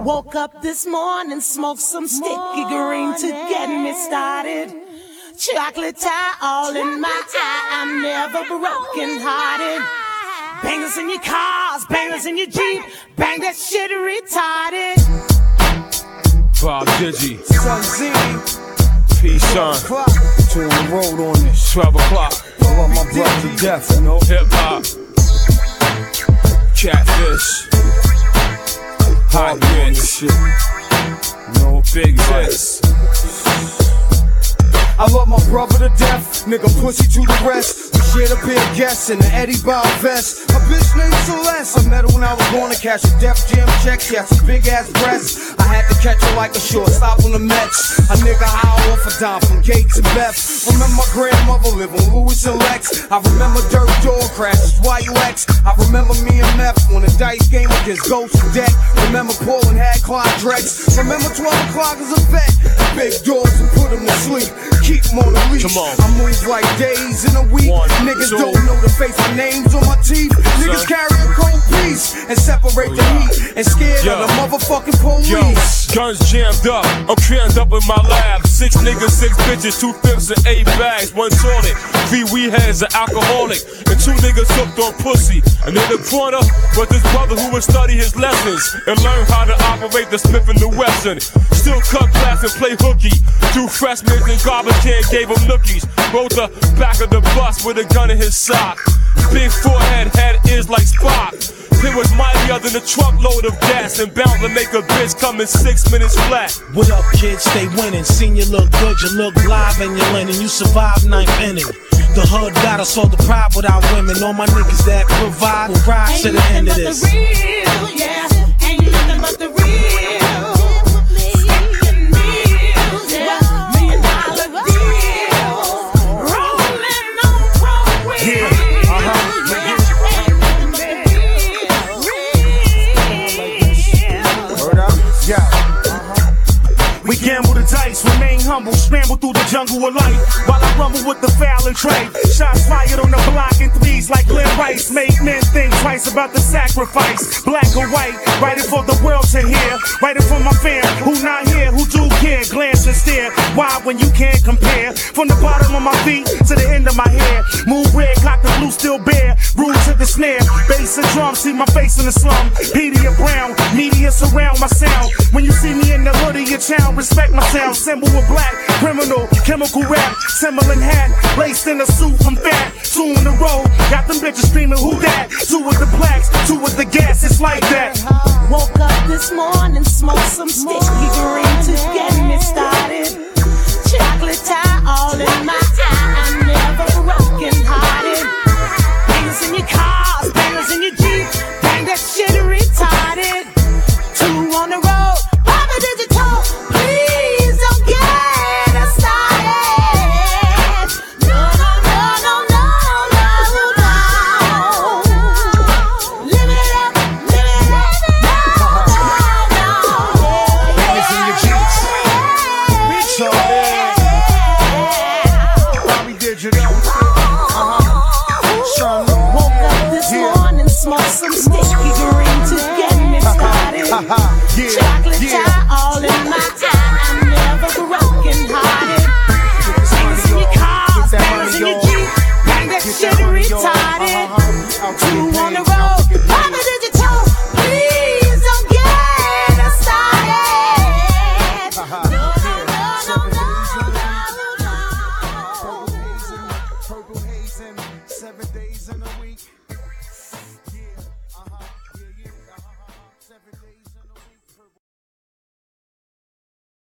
Woke up this morning, smoked some sticky green to get me started. Chocolate tie all in my eye, I'm never broken hearted. Bangers in your cars, bangers in your Jeep, bang that shit retarded. Bob Digi, Son Z, P-Son, 2 on the road on this. 12 o'clock, I love my brother to death, you know. hip-hop, catfish, hot hits, shit. You know, big hits. I love my brother to death, nigga pussy to the rest. We shared a pair of guests in the Eddie Bow vest. A bitch named Celeste, I met her when I was going to cash a Def Jam check. She had some big ass breasts. I had to catch her like a shortstop on the Mets. A nigga high off a dime from Kate to Beth. Remember my grandmother lived on Louis and Lex. I remember dirt door crashes, YUX. I remember me and Meth on a dice game against Ghost and Deck. Remember Paul and had Clyde Drex. Remember 12 o'clock as a vet. Big dogs and put him to sleep. Keep them on the leash. I move like days in a week. Niggas don't know the face, my name's on my teeth. Niggas carry a cold piece and separate the heat. And scared of the motherfucking police. Guns jammed up, I'm crammed up in my lab. 6 niggas, 6 bitches, 2 fifths and 8 bags. 1 toilet, 3 weed heads, an alcoholic. And 2 niggas hooked on pussy. And in the corner was this brother who would study his lessons and learn how to operate the Smith and the Wesson. Still cut glass and play hooky. 2 freshmen in garbage can gave him nookies. Rode the back of the bus with a gun in his sock. Big forehead, had ears like Spock. It was mightier than a truckload of gas and bound to make a bitch come in 6 minutes flat. What up, kids? Stay winning. Seen you look good, you look live and you're winning. You survived 9th inning. The hood got us all the pride without women. All my niggas that provide will rise to the end of this. Real, yeah. Ain't nothing but the real. We gamble the dice, remain humble, scramble through the jungle of life while I rumble with the foul and trade. Shots fired on the block in threes like Glenn Rice. Make men think twice about the sacrifice. Black or white, writing for the world to hear. Writing for my fam, who not here, who do care. Glance and stare, why when you can't compare? From the bottom of my feet to the end of my hair. Moon red, clock the blue still bare. Rude to the snare, bass and drum, see my face in the slum. Pedia Brown, media surround my sound. When you see me in the hood of your town, respect my sound, symbol of black, criminal, chemical rap, Timberland hat, laced in a suit, I'm fat, 2 in the road, got them bitches screaming, who that? 2 with the blacks, 2 with the gas, it's like that. Woke up this morning, smoked some sticky green to get me started. Chocolate tie all in my eye, I'm never broken hearted. Bangers in your cars, bangers in your Jeep, bang that shit retarded. 2 on the road, Papa Digital, please don't get us started. No, no, no, no, no, no, no. Live it up, live it up, no, no, no. Bangers in your Jeeps. Retarded. Bobby Digital. Woke up this morning, smoked some sticky green to get me started. Chocolate tie all in my eye, I'm never broken hearted. Bangers in your cars, bangers in your Jeep, bang that shit retarded. 2 on the road, Papa Digital, please don't get us started. No, no, no, no, no, no. Purple hazing, 7 days in a week.